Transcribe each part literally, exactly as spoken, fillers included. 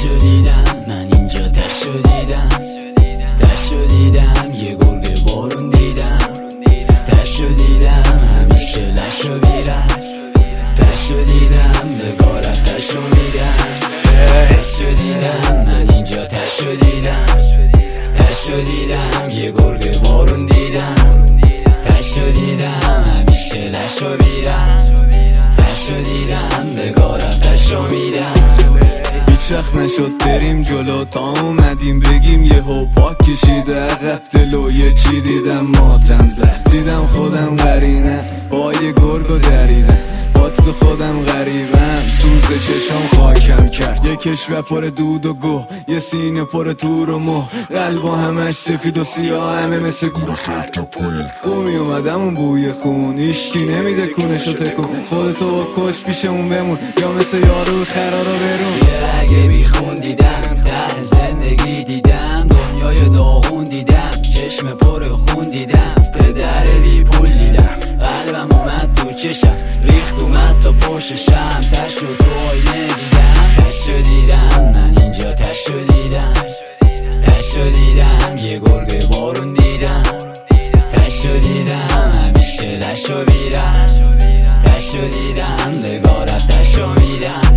تشو دیدم، من اینجا تشو دیدم، تشو دیدم، یه گرگ بارون دیدم، تشو دیدم، همیشه لشو بیرم، تشو دیدم، نگارت تشو میدم، تشو دیدم، من اینجا تشو دیدم، تشو دیدم، یه گرگ بارون دیدم، تشو دیدم، همیشه لشو بیرم، تشو دیدم، نگارت تشو میدم. هیچ وقت نشد بریم جلو تا اومدیم بگیم یه هو پاک کشیده عقب دلو یه چی دیدم ماتم زد، دیدم خودم غریبم با یه گرگ و دریدم، پاک تو خودم غریبم، سوز چشم خاکم کرد، یه کشور پر دود و گوه، یه سینه پر تور و مه، قلب و همش سفید و سیاه، همه مثل گوره خرد و پل بومی اومدم اون بوی خون، ایشکی نمیده کونشو تکون، خودتو کش پیشمون بمون یا مثل یارو خرا رو برون. یه رگ بیخون دیدم، ته زندگی دیدم، دنیای داغون دیدم، چشم پر خون دیدم، پدر بی پول دیدم، قلبم اومد تو چشم، ریخت اومد تا پشتشم، تشو تو آینه دیدم، تشو دیدم، من اینجا تشو دیدم، تشو دیدم، یه گرگ بارون دیدم، تشو دیدم، همیشه لشو بیرم، تشو دیدم، نگارت تشو میدم.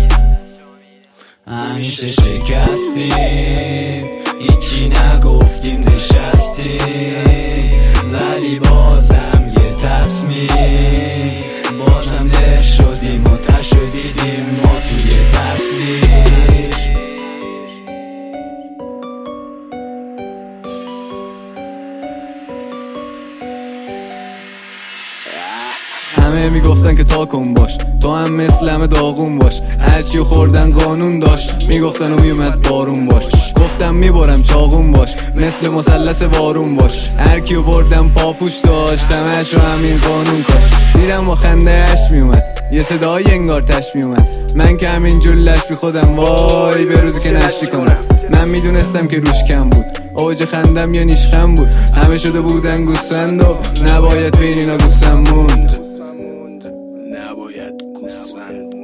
همیشه شکستیم، هیچی نگفتیم نشستیم، ولی بازم یه تصمیم، بازم له شدیم و تشو دیدیم ما توی تصویر. همه میگفتن که تا کن باش، تو هم مثل همه داغون باش، هرچی خوردن قانون داشت، میگفتن و میومد بارون باش، گفتم میبرم چاقون باش، مثل مثلث وارون باش، هر کیو بردم پاپوش داشت، همش رو همین قانون کاش، دیدم با خنده اش میومد، یه صدای انگار تش میومد، من که همینجور لش بی خودم، وای به روزی که نشتی کنم، من میدونستم که روش کم بود، اوج خندم یا نیشخم بود، همه شده بودن گوسفند و نباید بین اینا گوسفند موند، نباید گوسفند